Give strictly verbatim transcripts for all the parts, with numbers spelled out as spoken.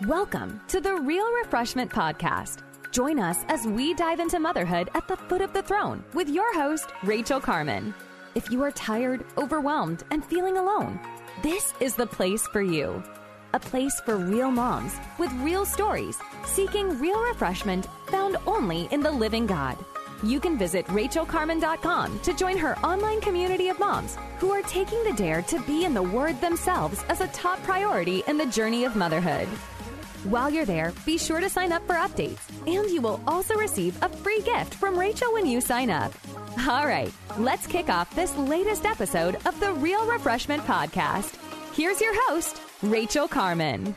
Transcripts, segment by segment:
Welcome to the Real Refreshment Podcast. Join us as we dive into motherhood at the foot of the throne with your host, Rachel Carman. If you are tired, overwhelmed, and feeling alone, this is the place for you. A place for real moms with real stories, seeking real refreshment found only in the living God. You can visit rachel carman dot com to join her online community of moms who are taking the dare to be in the Word themselves as a top priority in the journey of motherhood. While you're there, be sure to sign up for updates, and you will also receive a free gift from Rachel when you sign up. All right, let's kick off this latest episode of the Real Refreshment Podcast. Here's your host, Rachel Carman.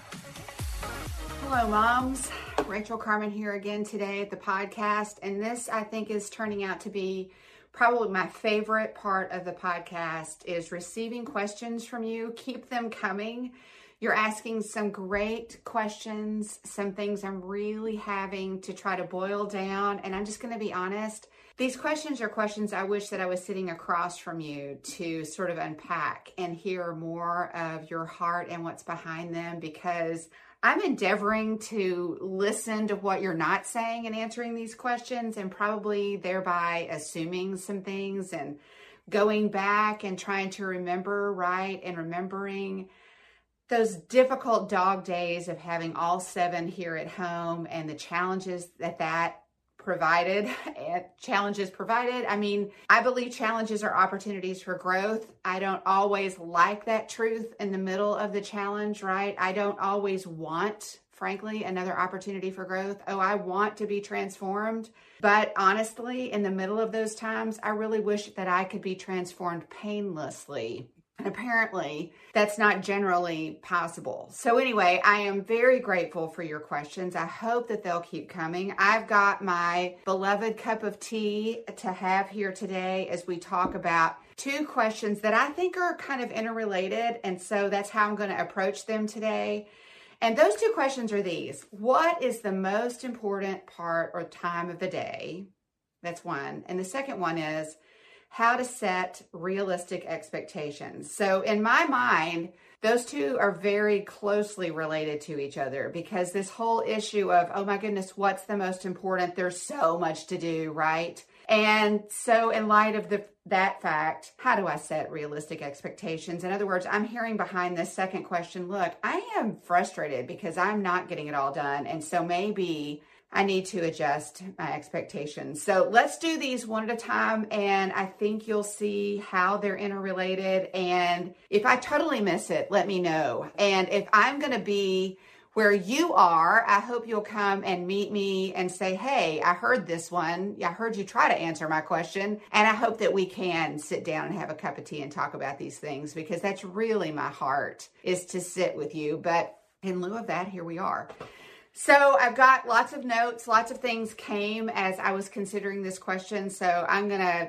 Hello, moms. Rachel Carman here again today at the podcast, and this, I think, is turning out to be probably my favorite part of the podcast is receiving questions from you. Keep them coming. You're asking some great questions, some things I'm really having to try to boil down. And I'm just going to be honest. These questions are questions I wish that I was sitting across from you to sort of unpack and hear more of your heart and what's behind them, because I'm endeavoring to listen to what you're not saying in answering these questions, and probably thereby assuming some things and going back and trying to remember, right, and remembering those difficult dog days of having all seven here at home and the challenges that that provided, and challenges provided. I mean, I believe challenges are opportunities for growth. I don't always like that truth in the middle of the challenge, right? I don't always want, frankly, another opportunity for growth. Oh, I want to be transformed. But honestly, in the middle of those times, I really wish that I could be transformed painlessly. And apparently, that's not generally possible. So anyway, I am very grateful for your questions. I hope that they'll keep coming. I've got my beloved cup of tea to have here today as we talk about two questions that I think are kind of interrelated. And so that's how I'm going to approach them today. And those two questions are these. What is the most important part or time of the day? That's one. And the second one is, how to set realistic expectations. So in my mind, those two are very closely related to each other, because this whole issue of, oh my goodness, what's the most important? There's so much to do, right? And so in light of the that fact, how do I set realistic expectations? In other words, I'm hearing behind this second question, look, I am frustrated because I'm not getting it all done. And so maybe I need to adjust my expectations. So let's do these one at a time, and I think you'll see how they're interrelated. And if I totally miss it, let me know. And if I'm going to be where you are, I hope you'll come and meet me and say, hey, I heard this one. I heard you try to answer my question. And I hope that we can sit down and have a cup of tea and talk about these things, because that's really my heart, is to sit with you. But in lieu of that, here we are. So I've got lots of notes, lots of things came as I was considering this question. So I'm going to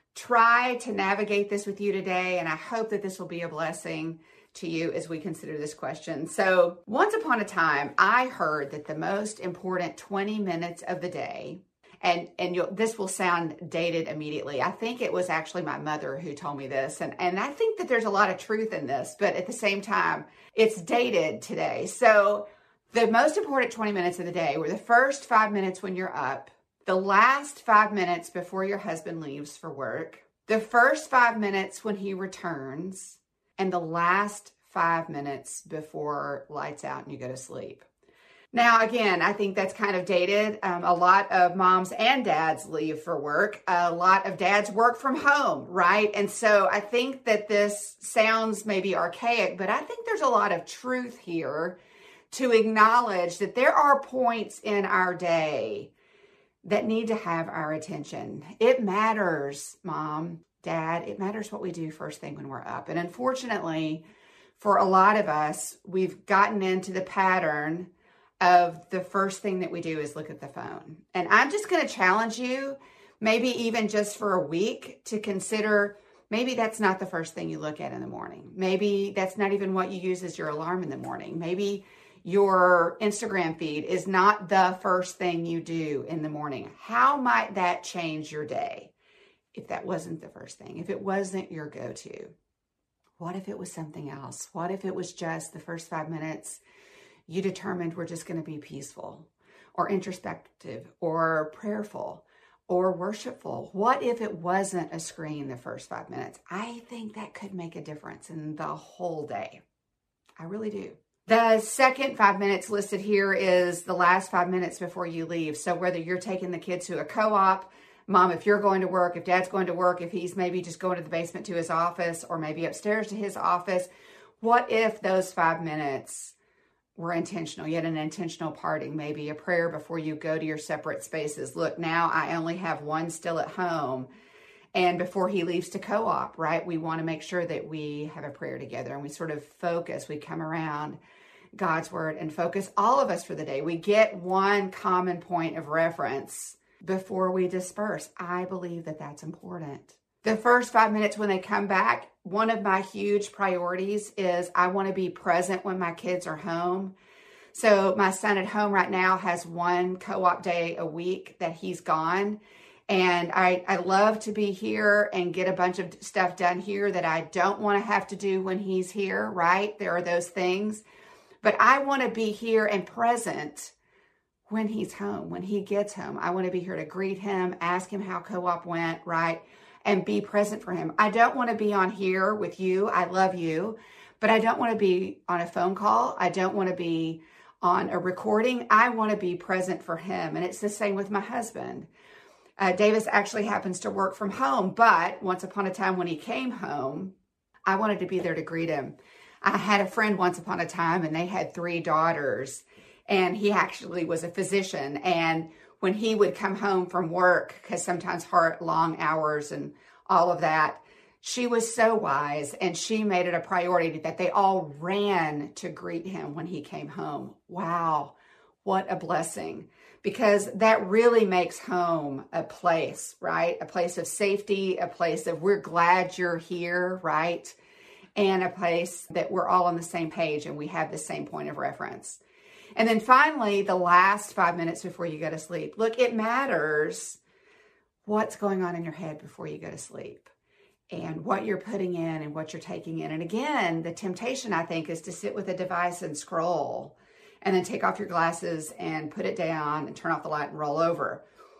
try to navigate this with you today, and I hope that this will be a blessing to you as we consider this question. So once upon a time, I heard that the most important twenty minutes of the day, and, and you'll, this will sound dated immediately. I think it was actually my mother who told me this, and, and I think that there's a lot of truth in this, but at the same time, it's dated today. So the most important twenty minutes of the day were the first five minutes when you're up, the last five minutes before your husband leaves for work, the first five minutes when he returns, and the last five minutes before lights out and you go to sleep. Now, again, I think that's kind of dated. Um, a lot of moms and dads leave for work. A lot of dads work from home, right? And so I think that this sounds maybe archaic, but I think there's a lot of truth here to acknowledge that there are points in our day that need to have our attention. It matters, mom, dad, it matters what we do first thing when we're up. And unfortunately, for a lot of us, we've gotten into the pattern of the first thing that we do is look at the phone. And I'm just going to challenge you, maybe even just for a week, to consider maybe that's not the first thing you look at in the morning. Maybe that's not even what you use as your alarm in the morning. Maybe your Instagram feed is not the first thing you do in the morning. How might that change your day if that wasn't the first thing, if it wasn't your go-to? What if it was something else? What if it was just the first five minutes you determined we're just going to be peaceful or introspective or prayerful or worshipful? What if it wasn't a screen the first five minutes? I think that could make a difference in the whole day. I really do. The second five minutes listed here is the last five minutes before you leave. So whether you're taking the kids to a co-op, Mom, if you're going to work, if Dad's going to work, if he's maybe just going to the basement to his office or maybe upstairs to his office, what if those five minutes were intentional? You had an intentional parting, maybe a prayer before you go to your separate spaces. Look, now I only have one still at home. And before he leaves to co-op, right, we want to make sure that we have a prayer together and we sort of focus, we come around God's word and focus, all of us, for the day. We get one common point of reference before we disperse. I believe that that's important. The first five minutes when they come back, one of my huge priorities is I want to be present when my kids are home. So my son at home right now has one co-op day a week that he's gone. And I, I love to be here and get a bunch of stuff done here that I don't want to have to do when he's here, right? There are those things. But I want to be here and present when he's home, when he gets home. I want to be here to greet him, ask him how co-op went, right? And be present for him. I don't want to be on here with you. I love you, but I don't want to be on a phone call. I don't want to be on a recording. I want to be present for him. And it's the same with my husband. Uh, Davis actually happens to work from home, but once upon a time when he came home, I wanted to be there to greet him. I had a friend once upon a time and they had three daughters, and he actually was a physician. And when he would come home from work, because sometimes hard, long hours and all of that, she was so wise and she made it a priority that they all ran to greet him when he came home. Wow, what a blessing. Because that really makes home a place, right? A place of safety, a place of we're glad you're here, right? And a place that we're all on the same page and we have the same point of reference. And then finally, the last five minutes before you go to sleep. Look, it matters what's going on in your head before you go to sleep and what you're putting in and what you're taking in. And again, the temptation, I think, is to sit with a device and scroll and then take off your glasses and put it down and turn off the light and roll over.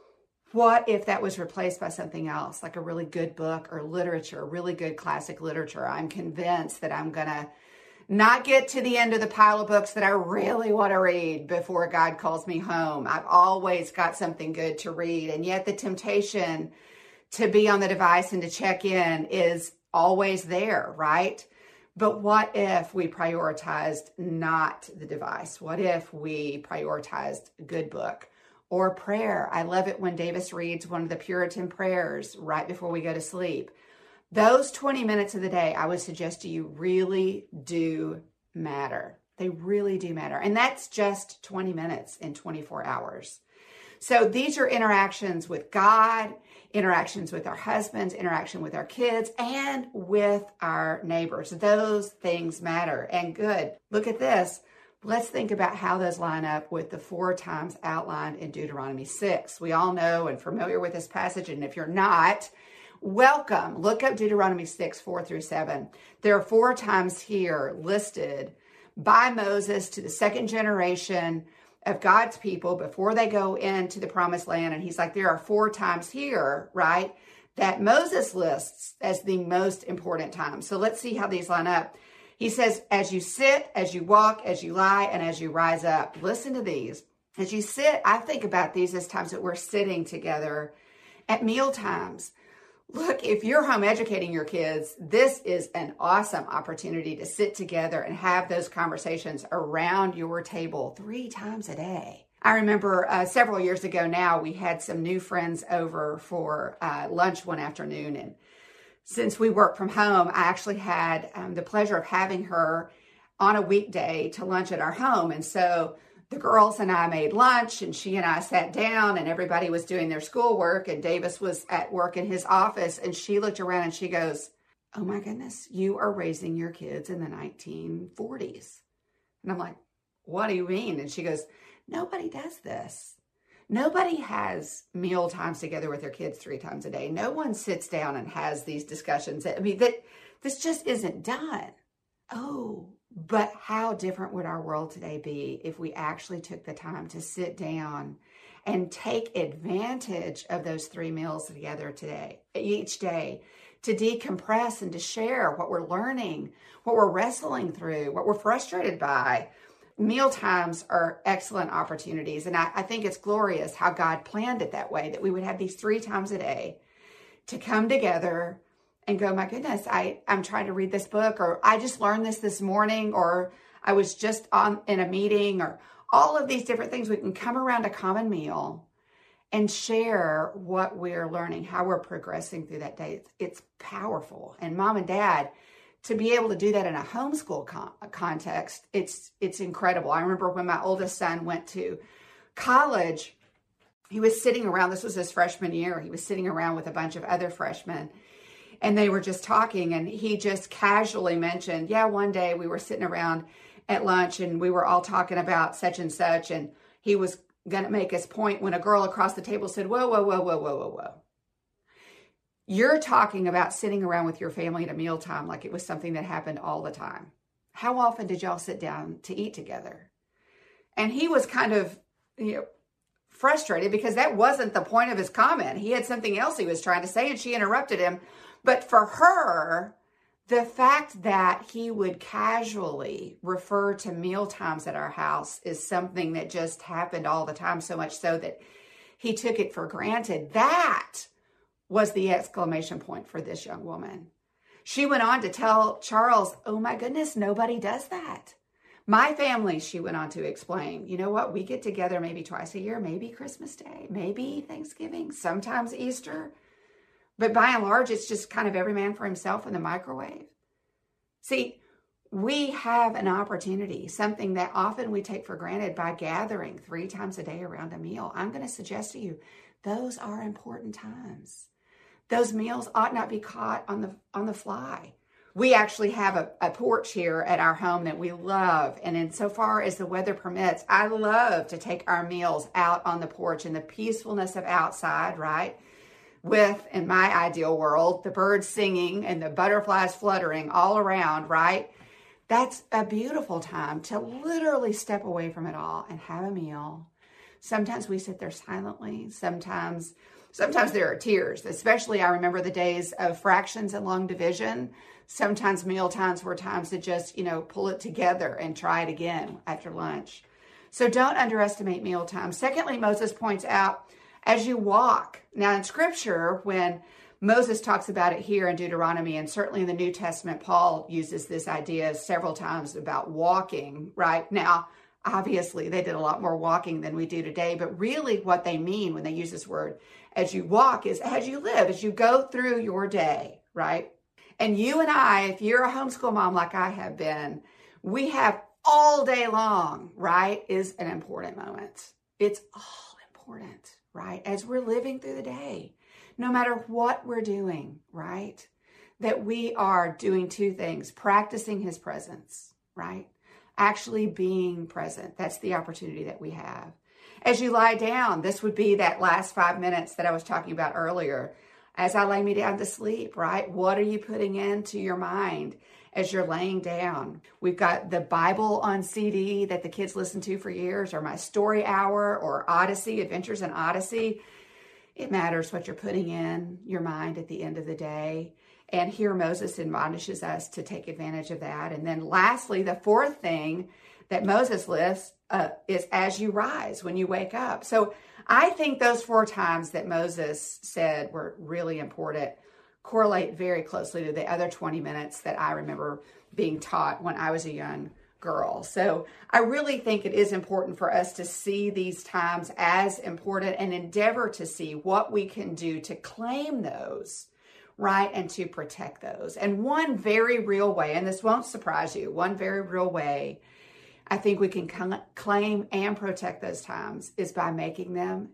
What if that was replaced by something else, like a really good book or literature, really good classic literature? I'm convinced that I'm going to not get to the end of the pile of books that I really want to read before God calls me home. I've always got something good to read. And yet the temptation to be on the device and to check in is always there, right? But what if we prioritized not the device? What if we prioritized a good book or prayer? I love it when Davis reads one of the Puritan prayers right before we go to sleep. Those twenty minutes of the day, I would suggest to you, really do matter. They really do matter. And that's just twenty minutes in twenty-four hours. So these are interactions with God, interactions with our husbands, interaction with our kids, and with our neighbors. Those things matter. And good. Look at this. Let's think about how those line up with the four times outlined in Deuteronomy six. We all know and familiar with this passage. And if you're not, welcome. Look up Deuteronomy six, four through seven. There are four times here listed by Moses to the second generation of God's people before they go into the promised land. And he's like, there are four times here, right, that Moses lists as the most important times. So let's see how these line up. He says, as you sit, as you walk, as you lie, and as you rise up. Listen to these. As you sit, I think about these as times that we're sitting together at meal times. Look, if you're home educating your kids, this is an awesome opportunity to sit together and have those conversations around your table three times a day. I remember uh, several years ago now, we had some new friends over for uh, lunch one afternoon. And since we work from home, I actually had um, the pleasure of having her on a weekday to lunch at our home. And so the girls and I made lunch, and she and I sat down, and everybody was doing their schoolwork, and Davis was at work in his office, and she looked around and she goes, oh my goodness, you are raising your kids in the nineteen forties. And I'm like, what do you mean? And she goes, nobody does this. Nobody has meal times together with their kids three times a day. No one sits down and has these discussions. I mean, that this just isn't done. Oh, But how different would our world today be if we actually took the time to sit down and take advantage of those three meals together today, each day, to decompress and to share what we're learning, what we're wrestling through, what we're frustrated by. Meal times are excellent opportunities. And I, I think it's glorious how God planned it that way, that we would have these three times a day to come together and go, my goodness, I, I'm trying to read this book, or I just learned this this morning, or I was just on in a meeting, or all of these different things. We can come around a common meal and share what we're learning, how we're progressing through that day. It's, it's powerful. And mom and dad, to be able to do that in a homeschool con- context, it's it's incredible. I remember when my oldest son went to college, he was sitting around, this was his freshman year, he was sitting around with a bunch of other freshmen, and they were just talking, and he just casually mentioned, yeah, one day we were sitting around at lunch and we were all talking about such and such, and he was going to make his point when a girl across the table said, whoa, whoa, whoa, whoa, whoa, whoa, whoa. You're talking about sitting around with your family at a mealtime like it was something that happened all the time. How often did y'all sit down to eat together? And he was kind of, you know, frustrated because that wasn't the point of his comment. He had something else he was trying to say, and she interrupted him. But for her, the fact that he would casually refer to meal times at our house is something that just happened all the time, so much so that he took it for granted. That was the exclamation point for this young woman. She went on to tell Charles, oh my goodness, nobody does that. My family, she went on to explain, you know what, we get together maybe twice a year, maybe Christmas Day, maybe Thanksgiving, sometimes Easter. But by and large, it's just kind of every man for himself in the microwave. See, we have an opportunity, something that often we take for granted, by gathering three times a day around a meal. I'm going to suggest to you, those are important times. Those meals ought not be caught on the on the fly. We actually have a, a porch here at our home that we love. And insofar as the weather permits, I love to take our meals out on the porch in the peacefulness of outside, right? With, in my ideal world, the birds singing and the butterflies fluttering all around, right? That's a beautiful time to literally step away from it all and have a meal. Sometimes we sit there silently. Sometimes, sometimes there are tears, especially I remember the days of fractions and long division. Sometimes meal times were times to just, you know, pull it together and try it again after lunch. So don't underestimate meal time. Secondly, Moses points out, as you walk. Now in scripture, when Moses talks about it here in Deuteronomy, and certainly in the New Testament, Paul uses this idea several times about walking, right? Now, obviously they did a lot more walking than we do today, but really what they mean when they use this word, as you walk, is as you live, as you go through your day, right? And you and I, if you're a homeschool mom like I have been, we have all day long, right, is an important moment. It's all important, right? As we're living through the day, no matter what we're doing, right? That we are doing two things: practicing his presence, right? Actually being present. That's the opportunity that we have. As you lie down, this would be that last five minutes that I was talking about earlier. As I lay me down to sleep, right? What are you putting into your mind as you're laying down? We've got the Bible on C D that the kids listen to for years, or my story hour, or Odyssey, Adventures in Odyssey. It matters what you're putting in your mind at the end of the day. And here Moses admonishes us to take advantage of that. And then lastly, the fourth thing that Moses lists uh, is as you rise, when you wake up. So I think those four times that Moses said were really important correlate very closely to the other twenty minutes that I remember being taught when I was a young girl. So I really think it is important for us to see these times as important and endeavor to see what we can do to claim those, right, and to protect those. And one very real way, and this won't surprise you, one very real way I think we can claim and protect those times is by making them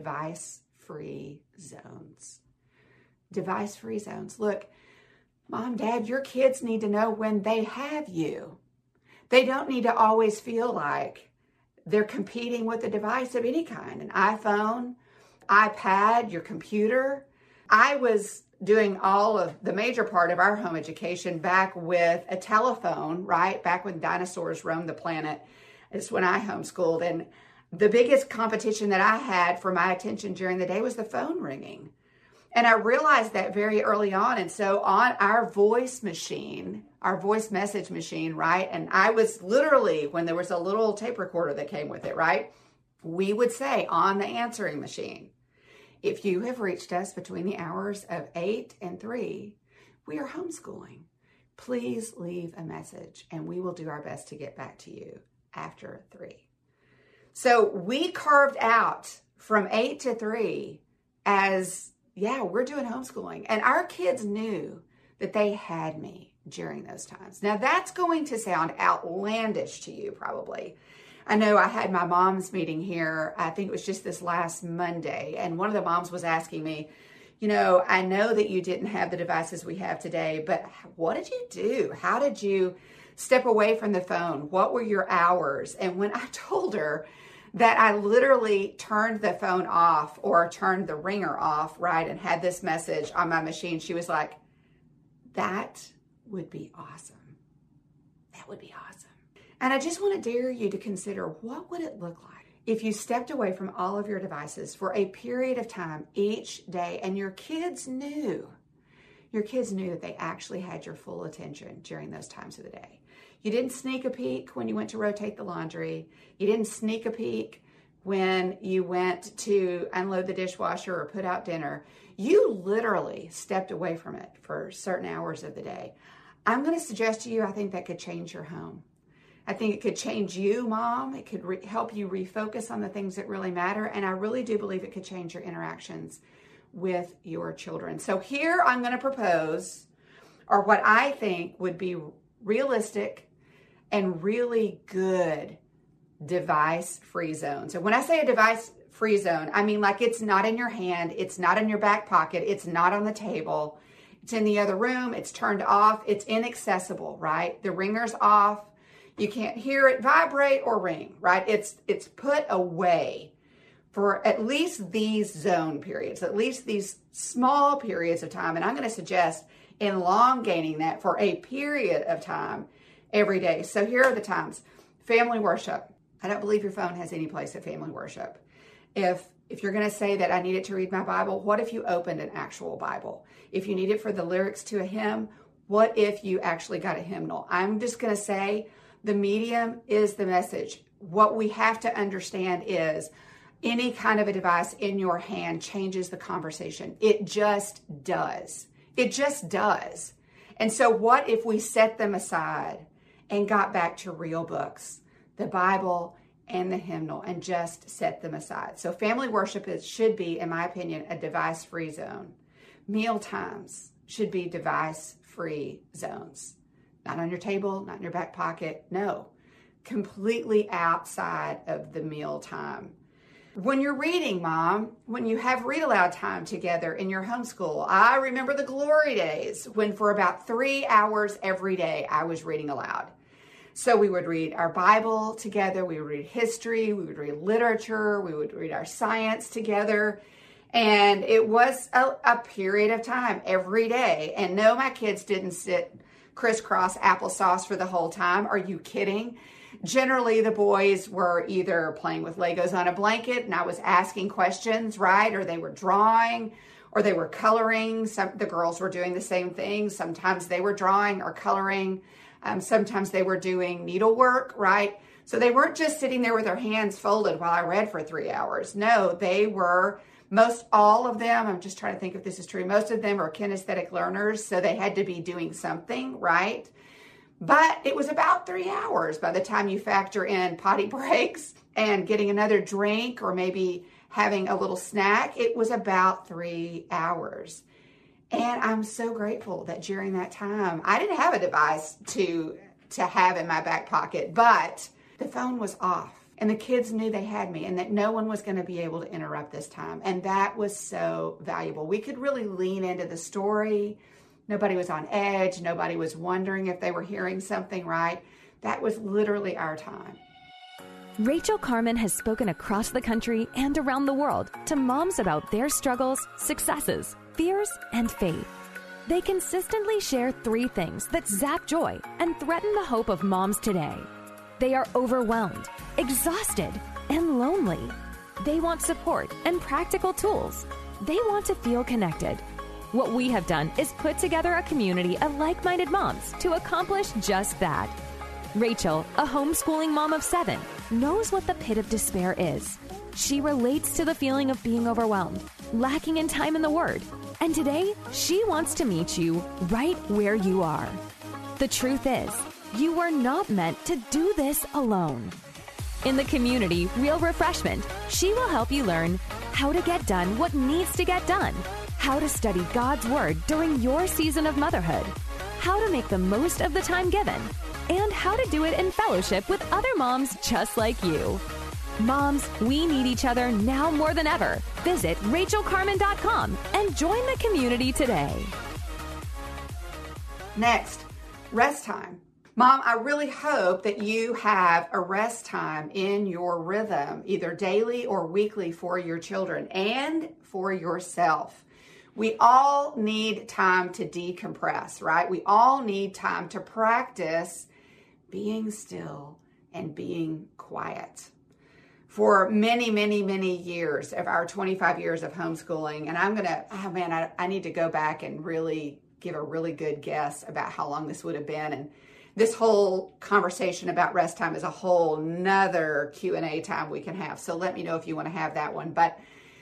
device-free zones. Device-free zones. Look, Mom, Dad, your kids need to know when they have you. They don't need to always feel like they're competing with a device of any kind, an iPhone, iPad, your computer. I was doing all of the major part of our home education back with a telephone, right? Back when dinosaurs roamed the planet is when I homeschooled. And the biggest competition that I had for my attention during the day was the phone ringing. And I realized that very early on. And so on our voice machine, our voice message machine, right? And I was literally, when there was a little tape recorder that came with it, right? We would say on the answering machine, if you have reached us between the hours of eight and three, we are homeschooling. Please leave a message and we will do our best to get back to you after three. So we carved out from eight to three as, yeah, we're doing homeschooling. And our kids knew that they had me during those times. Now that's going to sound outlandish to you probably. I know I had my mom's meeting here, I think it was just this last Monday, and one of the moms was asking me, you know, I know that you didn't have the devices we have today, but what did you do? How did you step away from the phone? What were your hours? And when I told her that I literally turned the phone off or turned the ringer off, right, and had this message on my machine, she was like, that would be awesome. That would be awesome. And I just want to dare you to consider, what would it look like if you stepped away from all of your devices for a period of time each day and your kids knew, your kids knew that they actually had your full attention during those times of the day. You didn't sneak a peek when you went to rotate the laundry. You didn't sneak a peek when you went to unload the dishwasher or put out dinner. You literally stepped away from it for certain hours of the day. I'm going to suggest to you, I think that could change your home. I think it could change you, Mom. It could re- help you refocus on the things that really matter. And I really do believe it could change your interactions with your children. So here I'm going to propose, or what I think would be realistic and really good device-free zones. So when I say a device-free zone, I mean like it's not in your hand, it's not in your back pocket, it's not on the table, it's in the other room, it's turned off, it's inaccessible, right? The ringer's off. You can't hear it vibrate or ring, right? It's it's put away for at least these zone periods, at least these small periods of time. And I'm going to suggest elongating that for a period of time every day. So here are the times. Family worship. I don't believe your phone has any place at family worship. If if you're going to say that I need it to read my Bible, what if you opened an actual Bible? If you need it for the lyrics to a hymn, what if you actually got a hymnal? I'm just going to say, the medium is the message. What we have to understand is any kind of a device in your hand changes the conversation. It just does. It just does. And so what if we set them aside and got back to real books, the Bible and the hymnal, and just set them aside? So family worship is, should be, in my opinion, a device-free zone. Meal times should be device-free zones. Not on your table, not in your back pocket. No, completely outside of the meal time. When you're reading, Mom, when you have read aloud time together in your homeschool, I remember the glory days when for about three hours every day I was reading aloud. So we would read our Bible together, we would read history, we would read literature, we would read our science together. And it was a, a period of time every day. And no, my kids didn't sit crisscross applesauce for the whole time. Are you kidding? Generally, the boys were either playing with Legos on a blanket and I was asking questions, right? Or they were drawing or they were coloring. Some the girls were doing the same thing. Sometimes they were drawing or coloring. Um, sometimes they were doing needlework, right? So they weren't just sitting there with their hands folded while I read for three hours. No, they were Most all of them, I'm just trying to think if this is true, most of them are kinesthetic learners, so they had to be doing something, right? But it was about three hours by the time you factor in potty breaks and getting another drink or maybe having a little snack. It was about three hours. And I'm so grateful that during that time, I didn't have a device to, to have in my back pocket, but the phone was off. And the kids knew they had me and that no one was going to be able to interrupt this time. And that was so valuable. We could really lean into the story. Nobody was on edge. Nobody was wondering if they were hearing something right. That was literally our time. Rachel Carman has spoken across the country and around the world to moms about their struggles, successes, fears, and faith. They consistently share three things that zap joy and threaten the hope of moms today. They are overwhelmed, exhausted, and lonely. They want support and practical tools. They want to feel connected. What we have done is put together a community of like-minded moms to accomplish just that. Rachel, a homeschooling mom of seven, knows what the pit of despair is. She relates to the feeling of being overwhelmed, lacking in time in the Word. And today, she wants to meet you right where you are. The truth is, you were not meant to do this alone. In the community, Real Refreshment, she will help you learn how to get done what needs to get done, how to study God's Word during your season of motherhood, how to make the most of the time given, and how to do it in fellowship with other moms just like you. Moms, we need each other now more than ever. Visit Rachel Carman dot com and join the community today. Next, rest time. Mom, I really hope that you have a rest time in your rhythm, either daily or weekly, for your children and for yourself. We all need time to decompress, right? We all need time to practice being still and being quiet. For many, many, many years of our twenty-five years of homeschooling, and I'm going to, oh man, I, I need to go back and really give a really good guess about how long this would have been. And this whole conversation about rest time is a whole nother Q and A time we can have. So let me know if you want to have that one. But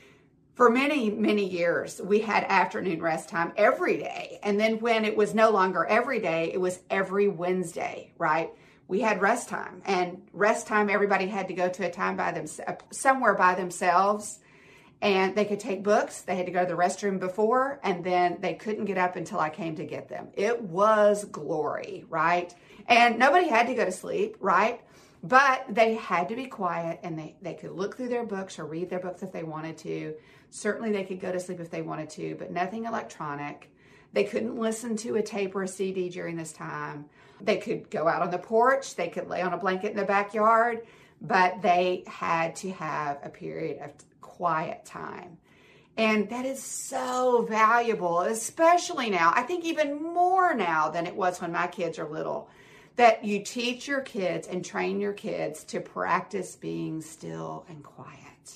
for many, many years, we had afternoon rest time every day. And then when it was no longer every day, it was every Wednesday, right? We had rest time, and rest time, everybody had to go to a time by them, somewhere by themselves, and they could take books. They had to go to the restroom before, and then they couldn't get up until I came to get them. It was glory, right? And nobody had to go to sleep, right? But they had to be quiet, and they, they could look through their books or read their books if they wanted to. Certainly they could go to sleep if they wanted to, but nothing electronic. They couldn't listen to a tape or a C D during this time. They could go out on the porch. They could lay on a blanket in the backyard, but they had to have a period of quiet time. And that is so valuable, especially now. I think even more now than it was when my kids are little, that you teach your kids and train your kids to practice being still and quiet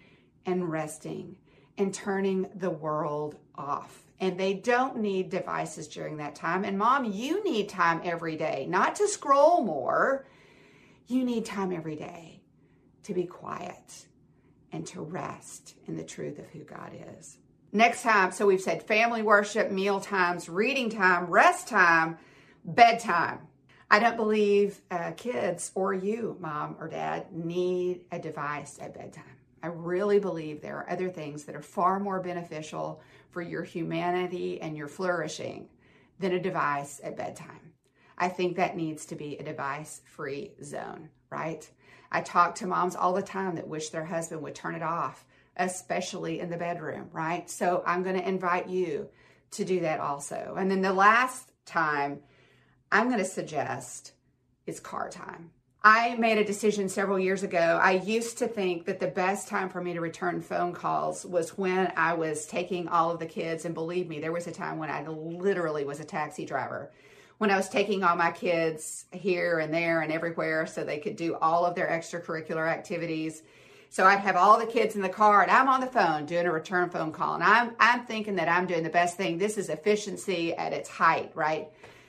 and resting and turning the world off. And they don't need devices during that time. And Mom, you need time every day, not to scroll more. You need time every day to be quiet and to rest in the truth of who God is. Next time, so we've said family worship, meal times, reading time, rest time, bedtime. I don't believe uh, kids or you, Mom or Dad, need a device at bedtime. I really believe there are other things that are far more beneficial for your humanity and your flourishing than a device at bedtime. I think that needs to be a device-free zone, right? I talk to moms all the time that wish their husband would turn it off, especially in the bedroom, right? So I'm going to invite you to do that also. And then the last time I'm going to suggest is car time. I made a decision several years ago. I used to think that the best time for me to return phone calls was when I was taking all of the kids. And believe me, there was a time when I literally was a taxi driver, when I was taking all my kids here and there and everywhere so they could do all of their extracurricular activities. So I'd have all the kids in the car and I'm on the phone doing a return phone call. And I'm, I'm thinking that I'm doing the best thing. This is efficiency at its height, right?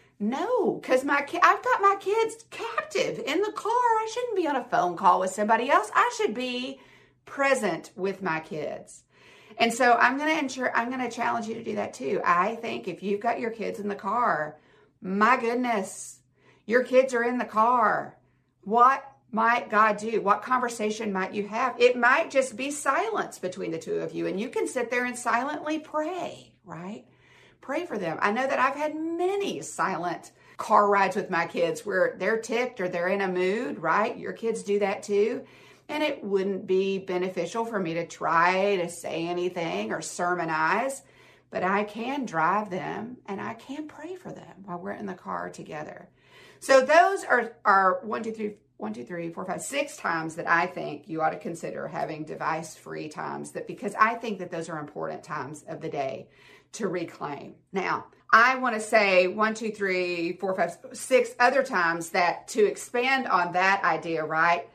No, because my ki- I've got my kids captive in the car. I shouldn't be on a phone call with somebody else. I should be present with my kids. And so I'm going to ensure, I'm going to challenge you to do that too. I think if you've got your kids in the car, my goodness, your kids are in the car. What might God do? What conversation might you have? It might just be silence between the two of you, and you can sit there and silently pray, right? Pray for them. I know that I've had many silent car rides with my kids where they're ticked or they're in a mood, right? Your kids do that too. And it wouldn't be beneficial for me to try to say anything or sermonize, but I can drive them and I can pray for them while we're in the car together. So those are, are one, two, three, one, two, three, four, five, six times that I think you ought to consider having device-free times, that because I think that those are important times of the day to reclaim. Now, I want to say one, two, three, four, five, six other times that to expand on that idea, right?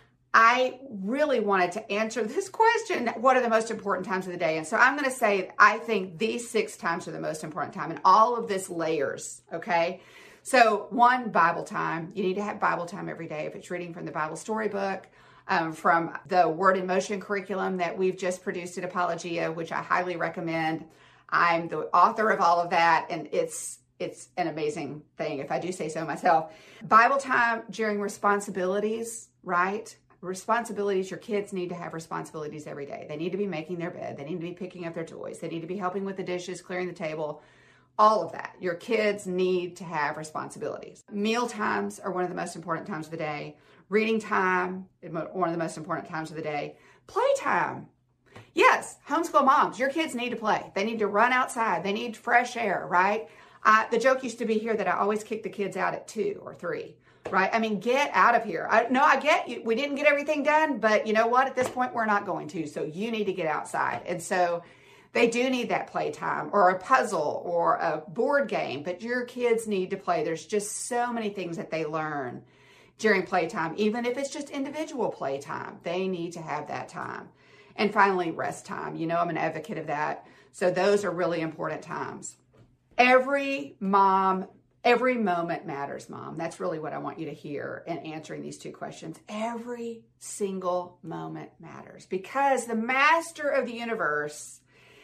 I really wanted to answer this question, what are the most important times of the day? And so I'm going to say, I think these six times are the most important time, and all of this layers, okay? So one, Bible time. You need to have Bible time every day. If it's reading from the Bible storybook, um, from the Word in Motion curriculum that we've just produced at Apologia, which I highly recommend. I'm the author of all of that, and it's it's an amazing thing, if I do say so myself. Bible time during responsibilities, right? Responsibilities, your kids need to have responsibilities every day. They need to be making their bed. They need to be picking up their toys. They need to be helping with the dishes, clearing the table, all of that. Your kids need to have responsibilities. Meal times are one of the most important times of the day. Reading time, one of the most important times of the day. Playtime. Yes, homeschool moms, your kids need to play. They need to run outside. They need fresh air, right? Uh, the joke used to be here that I always kick the kids out at two or three, right? I mean, get out of here. I, no, I get you. We didn't get everything done, but you know what? At this point, we're not going to. So you need to get outside. And so they do need that playtime or a puzzle or a board game, but your kids need to play. There's just so many things that they learn during playtime. Even if it's just individual playtime, they need to have that time. And finally, rest time. You know, I'm an advocate of that. So those are really important times. Every mom, every moment matters, Mom. That's really what I want you to hear in answering these two questions. Every single moment matters because the master of the universe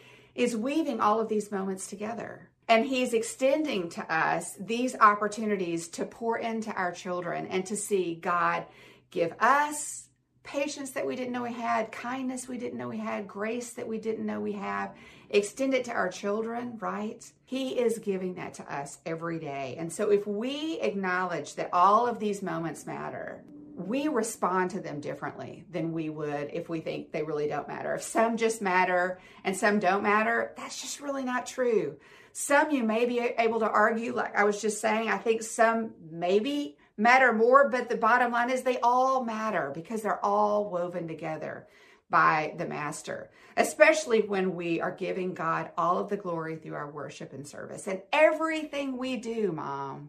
is weaving all of these moments together. And he's extending to us these opportunities to pour into our children and to see God give us patience that we didn't know we had, kindness we didn't know we had, grace that we didn't know we have. Extend it to our children, right? He is giving that to us every day. And so if we acknowledge that all of these moments matter, we respond to them differently than we would if we think they really don't matter. If some just matter and some don't matter, that's just really not true. Some you may be able to argue, like I was just saying, I think some maybe matter more, but the bottom line is they all matter because they're all woven together by the Master, especially when we are giving God all of the glory through our worship and service. And everything we do, Mom,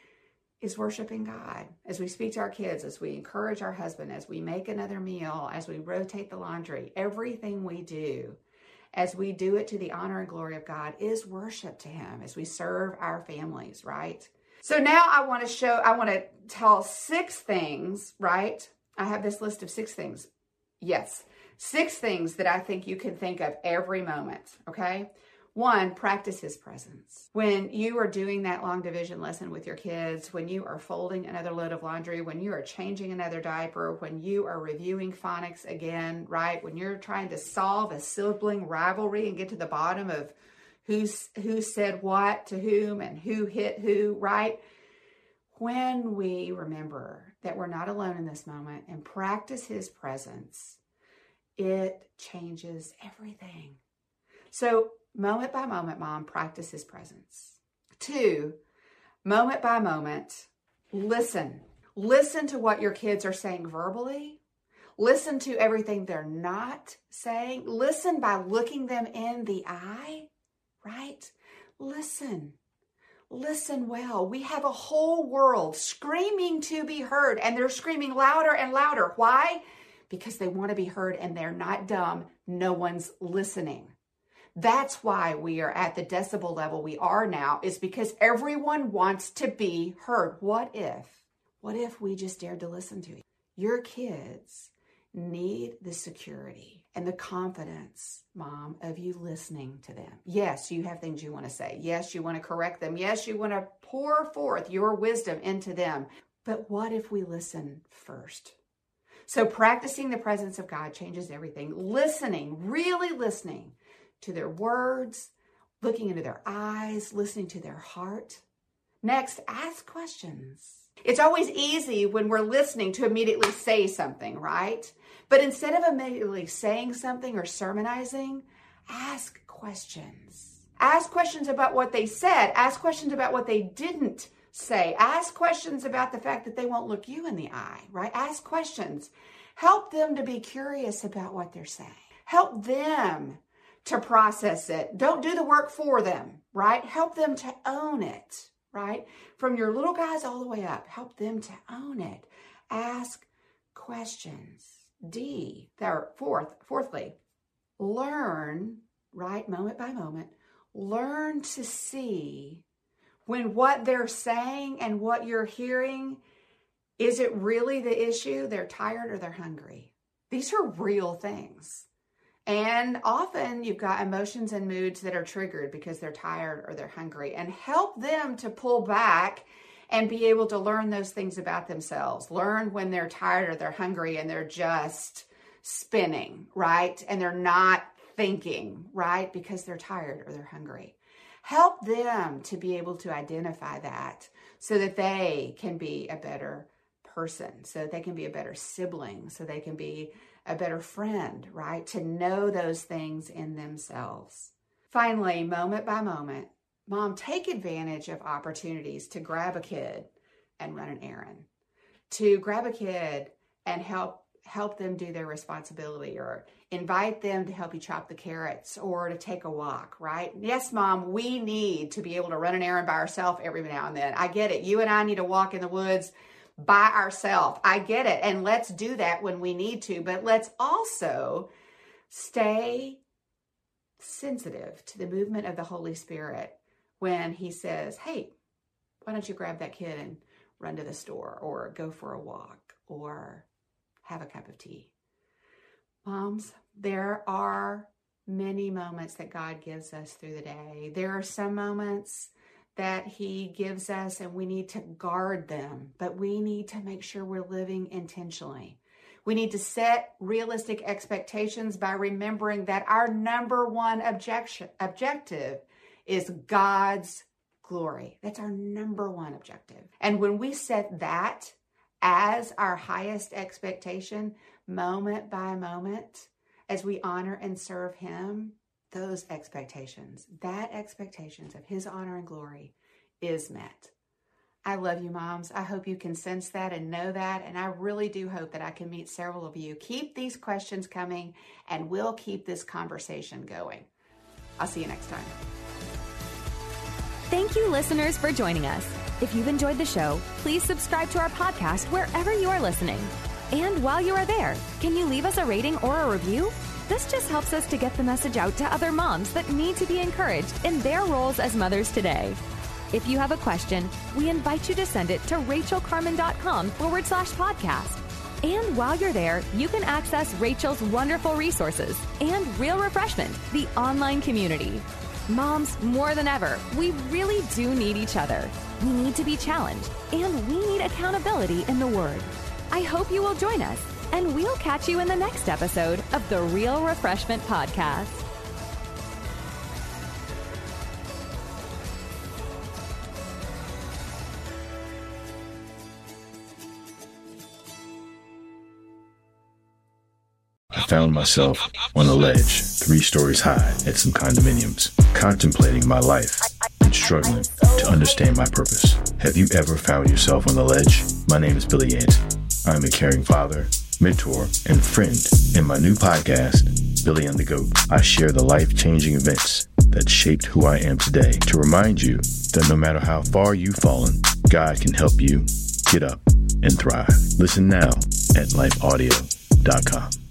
is worshiping God. As we speak to our kids, as we encourage our husband, as we make another meal, as we rotate the laundry, everything we do, as we do it to the honor and glory of God, is worship to him as we serve our families, right? So now I want to show, I want to tell six things, right? I have this list of six things. Yes, six things that I think you can think of every moment, okay? One, practice his presence. When you are doing that long division lesson with your kids, when you are folding another load of laundry, when you are changing another diaper, when you are reviewing phonics again, right? When you're trying to solve a sibling rivalry and get to the bottom of Who's, who said what to whom and who hit who, right? When we remember that we're not alone in this moment and practice his presence, it changes everything. So moment by moment, Mom, practice his presence. Two, moment by moment, listen. Listen to what your kids are saying verbally. Listen to everything they're not saying. Listen by looking them in the eye. Right? Listen. Listen well. We have a whole world screaming to be heard, and they're screaming louder and louder. Why? Because they want to be heard, and they're not dumb. No one's listening. That's why we are at the decibel level we are now, is because everyone wants to be heard. What if, what if we just dared to listen to you? Your kids need the security and the confidence, Mom, of you listening to them. Yes, you have things you want to say. Yes, you want to correct them. Yes, you want to pour forth your wisdom into them. But what if we listen first? So practicing the presence of God changes everything. Listening, really listening to their words, looking into their eyes, listening to their heart. Next, ask questions. It's always easy when we're listening to immediately say something, right? But instead of immediately saying something or sermonizing, ask questions. Ask questions about what they said. Ask questions about what they didn't say. Ask questions about the fact that they won't look you in the eye, right? Ask questions. Help them to be curious about what they're saying. Help them to process it. Don't do the work for them, right? Help them to own it, right? From your little guys all the way up, help them to own it. Ask questions. D, third, fourth, fourthly, learn, right, moment by moment, learn to see when what they're saying and what you're hearing, is it really the issue? They're tired or they're hungry. These are real things. And often you've got emotions and moods that are triggered because they're tired or they're hungry, and help them to pull back and be able to learn those things about themselves. Learn when they're tired or they're hungry and they're just spinning, right? And they're not thinking, right? Because they're tired or they're hungry. Help them to be able to identify that so that they can be a better person, so that they can be a better sibling, so they can be a better friend, right? To know those things in themselves. Finally, moment by moment, Mom, take advantage of opportunities to grab a kid and run an errand, to grab a kid and help help them do their responsibility, or invite them to help you chop the carrots, or to take a walk, right? Yes, Mom, we need to be able to run an errand by ourselves every now and then. I get it. You and I need to walk in the woods by ourselves. I get it. And let's do that when we need to, but let's also stay sensitive to the movement of the Holy Spirit when he says, hey, why don't you grab that kid and run to the store, or go for a walk, or have a cup of tea. Moms, there are many moments that God gives us through the day. There are some moments that he gives us and we need to guard them, but we need to make sure we're living intentionally. We need to set realistic expectations by remembering that our number one objection, objective is God's glory. That's our number one objective. And when we set that as our highest expectation, moment by moment, as we honor and serve him, those expectations, that expectations of his honor and glory is met. I love you, moms. I hope you can sense that and know that. And I really do hope that I can meet several of you. Keep these questions coming, and we'll keep this conversation going. I'll see you next time. Thank you, listeners, for joining us. If you've enjoyed the show, please subscribe to our podcast wherever you are listening. And while you are there, can you leave us a rating or a review? This just helps us to get the message out to other moms that need to be encouraged in their roles as mothers today. If you have a question, we invite you to send it to rachelcarman.com forward slash podcast. And while you're there, you can access Rachel's wonderful resources and Real Refreshment, the online community. Moms, more than ever, we really do need each other. We need to be challenged, and we need accountability in the Word. I hope you will join us, and we'll catch you in the next episode of the Real Refreshment Podcast. I found myself on a ledge, three stories high at some condominiums, contemplating my life and struggling to understand my purpose. Have you ever found yourself on the ledge? My name is Billy Yancey. I'm a caring father, mentor, and friend. In my new podcast, Billy and the Goat, I share the life-changing events that shaped who I am today to remind you that no matter how far you've fallen, God can help you get up and thrive. Listen now at life audio dot com.